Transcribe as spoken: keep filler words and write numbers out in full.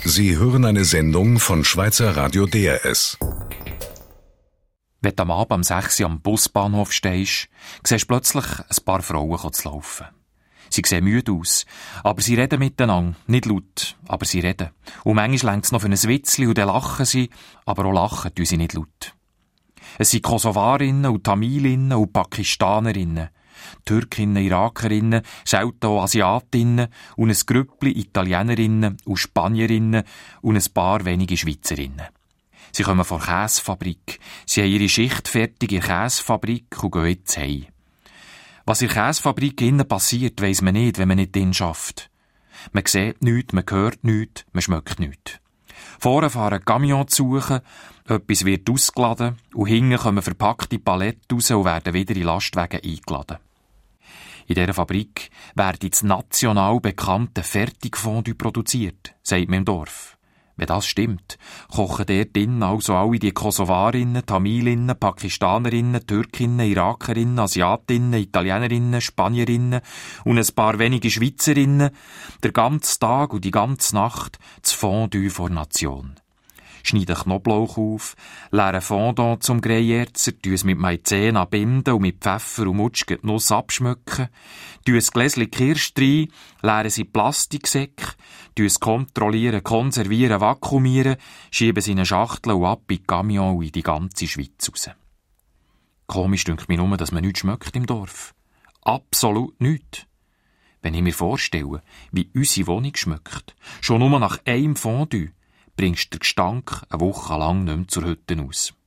Sie hören eine Sendung von Schweizer Radio D R S. Wenn du am Abend um sechs Uhr am Busbahnhof stehst, siehst du plötzlich ein paar Frauen zu laufen. Sie sehen müde aus, aber sie reden miteinander, nicht laut, aber sie reden. Und manchmal reicht es noch für ein Witzli und dann lachen sie, aber auch lachen tun sie nicht laut. Es sind Kosovarinnen und Tamilinnen und Pakistanerinnen, Türkinnen, Irakerinnen, selten auch Asiatinnen und ein Grüppli Italienerinnen und Spanierinnen und ein paar wenige Schweizerinnen. Sie kommen von der Käsefabrik, sie haben ihre Schicht fertig in der Käsefabrik und gehen jetzt heim. Was in der Käsefabrik innen passiert, weiss man nicht, wenn man nicht drin arbeitet. Man sieht nichts, man hört nichts, man schmeckt nichts. Vorne fahren Camion zu suchen, etwas wird ausgeladen und hinten kommen verpackte Paletten raus und werden wieder in Lastwagen eingeladen. In dieser Fabrik wird das national bekannte Fertigfondue produziert, sagt man im Dorf. Wenn das stimmt, kochen dort drinnen also alle die Kosovarinnen, Tamilinnen, Pakistanerinnen, Türkinnen, Irakerinnen, Asiatinnen, Italienerinnen, Spanierinnen und ein paar wenige Schweizerinnen den ganzen Tag und die ganze Nacht das Fondue vor Nation. Schneiden Knoblauch auf, leeren Fondant zum Greyerzer, tun es mit Maizena binden und mit Pfeffer und Mutschgen die Nuss abschmücken, tun ein Gläschen Kirsch rein, leeren sie Plastiksäcke, tun es kontrollieren, konservieren, vakuumieren, schieben sie in eine Schachtel und ab in die Camion und in die ganze Schweiz raus. Komisch dünkt mir nur, dass man nichts schmeckt im Dorf. Absolut nichts. Wenn ich mir vorstelle, wie unsere Wohnung schmeckt, schon nur nach einem Fondue, bringst du den Gestank eine Woche lang nicht mehr zur Hütte aus.